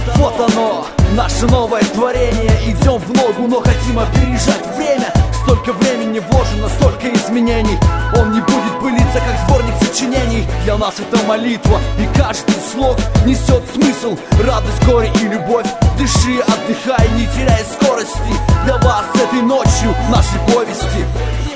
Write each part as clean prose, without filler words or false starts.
Вот оно, наше новое творение. Идем в ногу, но хотим опережать время. Столько времени вложено, столько изменений. Он не будет пылиться, как сборник сочинений. Для нас это молитва, и каждый слог несет смысл. Радость, горе и любовь. Дыши, отдыхай, не теряй скорости. Для вас этой ночью нашей повести.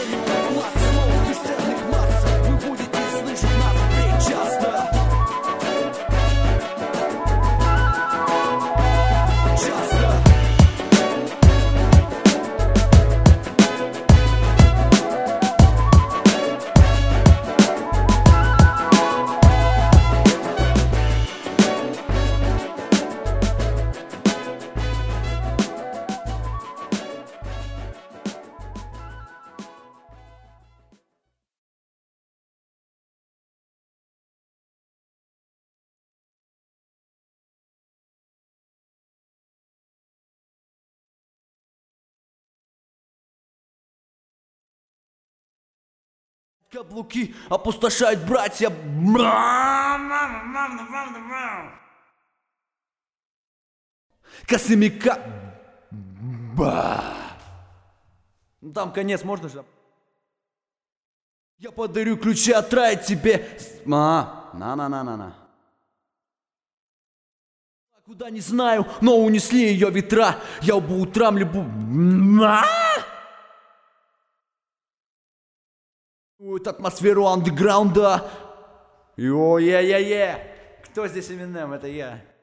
Каблуки опустошают братья. Косыми Ну там конец, можно же? Я подарю ключи от рая тебе. На. Куда не знаю, но унесли ее ветра. Я по утрам любу. Атмосферу андеграунда. Кто здесь Eminem? Это я.